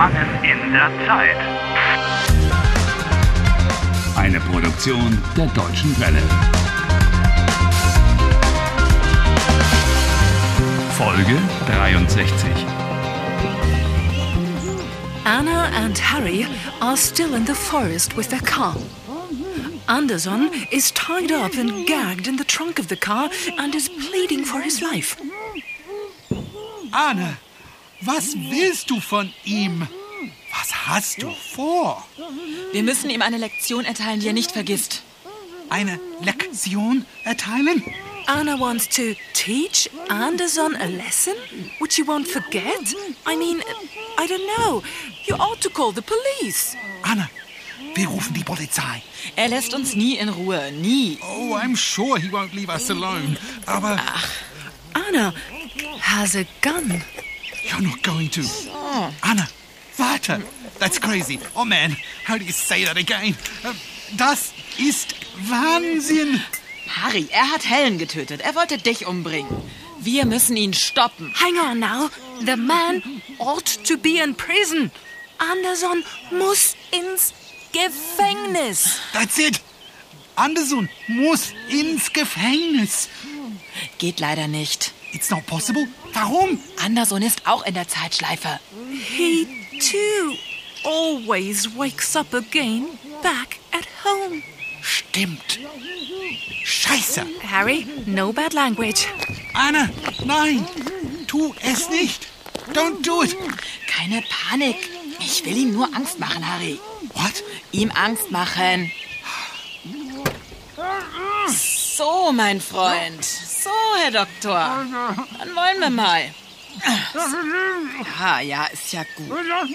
Gefangen in der Zeit. Eine Produktion der Deutschen Welle. Folge 63. Anna and Harry are still in the forest with their car. Anderson is tied up and gagged in the trunk of the car and is pleading for his life. Anna, was willst du von ihm? Was hast du vor? Wir müssen ihm eine Lektion erteilen, die er nicht vergisst. Eine Lektion erteilen? Anna wants to teach Anderson a lesson which he won't forget? I mean, I don't know. You ought to call the police. Anna, wir rufen die Polizei. Er lässt uns nie in Ruhe, nie. Oh, I'm sure he won't leave us alone. Aber Anna has a gun. you're not going to. Anna, warte. That's crazy. Oh man, how do you say that again? Das ist Wahnsinn. Harry, er hat Helen getötet. Er wollte dich umbringen. Wir müssen ihn stoppen. Hang on now. The man ought to be in prison. Anderson muss ins Gefängnis. That's it. Anderson muss ins Gefängnis. Geht leider nicht. It's not possible. Warum? Anderson ist auch in der Zeitschleife. He too always wakes up again back at home. Stimmt. Scheiße. Harry, no bad language. Anna, nein. Tu es nicht. Don't do it. Keine Panik. Ich will ihm nur Angst machen, Harry. What? Ihm Angst machen. So, mein Freund. So, Herr Doktor. Dann wollen wir mal. Ja, ist ja gut.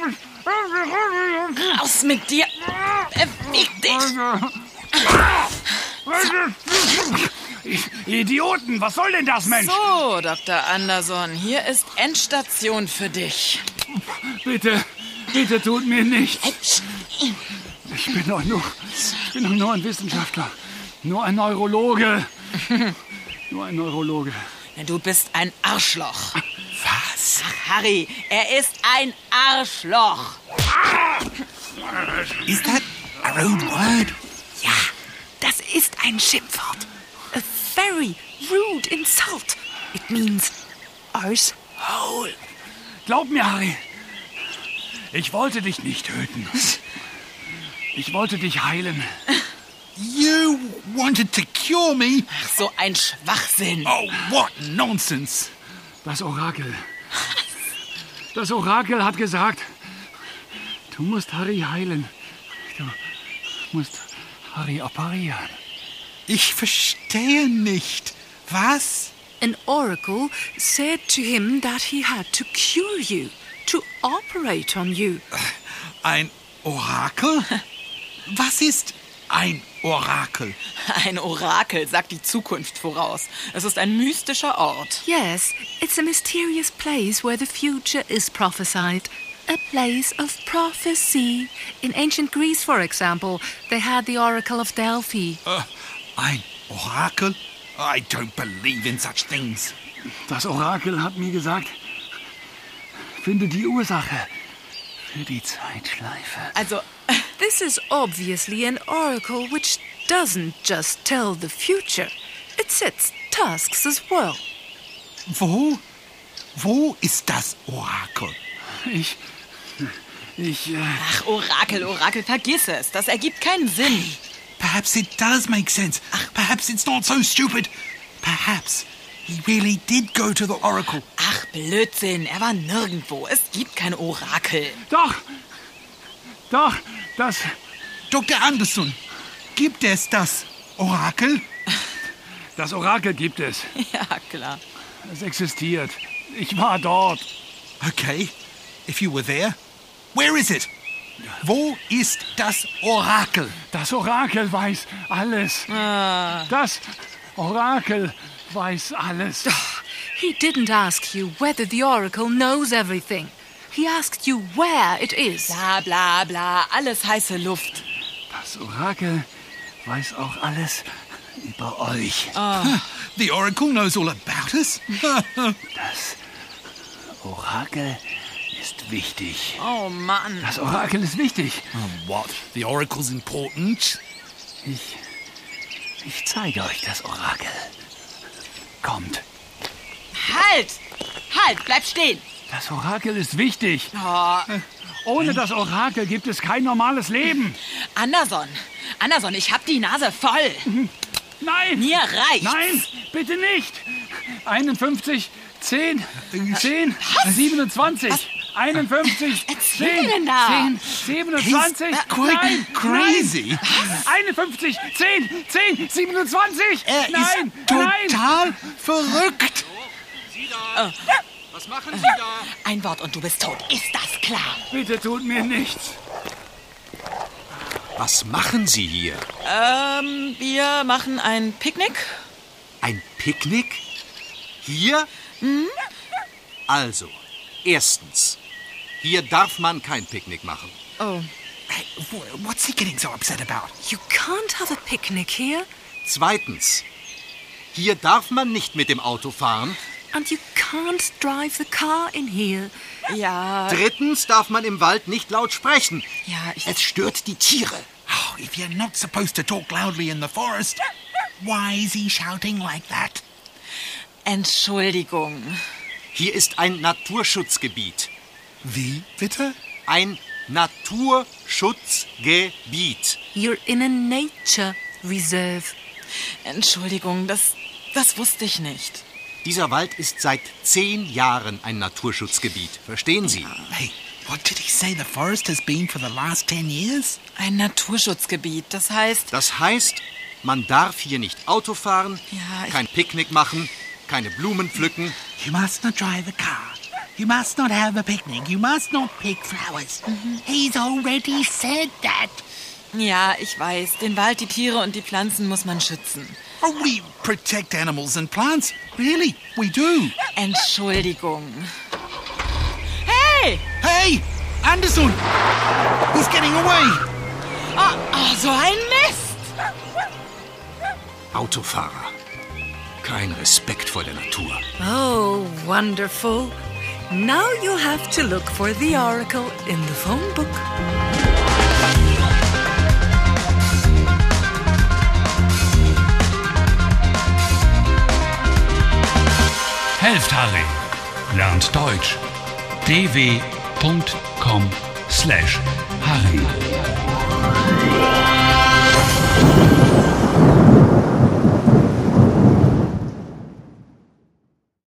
Raus mit dir. Beweg dich. Idioten, was soll denn das, Mensch? So, Dr. Anderson, hier ist Endstation für dich. Bitte tut mir nichts. Ich bin doch nur ein Wissenschaftler. Nur ein Neurologe. Nur ein Neurologe. Du bist ein Arschloch. Was? Ach, Harry, er ist ein Arschloch. Is that a rude word? Ja, das ist ein Schimpfwort. A very rude insult. It means arse-hole. Glaub mir, Harry. Ich wollte dich nicht töten. Ich wollte dich heilen. You wanted to cure me? Ach, so ein Schwachsinn. Oh, what nonsense. Das Orakel hat gesagt, du musst Harry heilen. Du musst Harry operieren. Ich verstehe nicht. Was? An oracle said to him that he had to cure you, to operate on you. Ein Orakel? Was ist ein Orakel? Ein Orakel sagt die Zukunft voraus. Es ist ein mystischer Ort. Yes, it's a mysterious place where the future is prophesied. A place of prophecy. In ancient Greece, for example, they had the Oracle of Delphi. Ein Orakel? I don't believe in such things. Das Orakel hat mir gesagt, finde die Ursache für die Zeitschleife. Also, This is obviously an oracle which doesn't just tell the future. It sets tasks as well. Wo ist das Orakel? ach, Orakel, vergiss es. Das ergibt keinen Sinn. Perhaps it does make sense. Perhaps it's not so stupid. Perhaps he really did go to the Oracle. Ach, Blödsinn. Er war nirgendwo. Es gibt kein Orakel. Doch, das... Dr. Anderson, gibt es das Orakel? Das Orakel gibt es. Ja, klar. Es existiert. Ich war dort. Okay, if you were there, where is it? Wo ist das Orakel? Das Orakel weiß alles. Das Orakel weiß alles. He didn't ask you whether the oracle knows everything. He asked you where it is. Bla, bla, bla. Alles heiße Luft. Das Orakel weiß auch alles über euch. The Oracle knows all about us. Das Orakel ist wichtig. Oh Mann. Das Orakel ist wichtig. What? The oracle's important? Ich zeige euch das Orakel. Kommt. Halt! Bleib stehen. Das Orakel ist wichtig. Oh, Ohne das Orakel gibt es kein normales Leben. Anderson, ich hab die Nase voll. Nein! Mir reicht's. Nein, bitte nicht! 51, 10, 27, 51, erzähl 10, denn da? 10, 27, Quite nein, crazy. Nein, 51, 10, 27, Er nein, ist total verrückt. Was machen Sie da? Ein Wort und du bist tot. Ist das klar? bitte tut mir nichts. Was machen Sie hier? Wir machen ein Picknick. Ein Picknick? Hier? Also, erstens, hier darf man kein Picknick machen. Oh. Hey, what's he getting so upset about? You can't have a picnic here, Zweitens, hier darf man nicht mit dem Auto fahren. and you can't drive the car in here. Ja, Drittens darf man im Wald nicht laut sprechen. ja, Es stört die Tiere. Oh, if you're not supposed to talk loudly in the forest, why is he shouting like that? Entschuldigung. Hier ist ein Naturschutzgebiet. Wie, bitte? Ein Naturschutzgebiet. You're in a nature reserve. Entschuldigung, das wusste ich nicht. Dieser Wald ist seit 10 Jahren ein Naturschutzgebiet. Verstehen Sie? Hey, what did he say the forest has been for the last 10 years? Ein Naturschutzgebiet, das heißt... Das heißt, man darf hier nicht Auto fahren, Ja, kein Picknick machen, keine Blumen pflücken. You must not drive a car. You must not have a picnic. You must not pick flowers. He's already said that. Ja, ich weiß. Den Wald, die Tiere und die Pflanzen muss man schützen. Oh, we protect animals and plants. Really, we do. Entschuldigung. Hey! Hey, Anderson! He's getting away. Oh, so ein Mist! Autofahrer. Kein Respekt vor der Natur. Oh, wonderful. Now you have to look for the oracle in the phone book. Helft Harry. Lernt Deutsch. dw.com/Harry.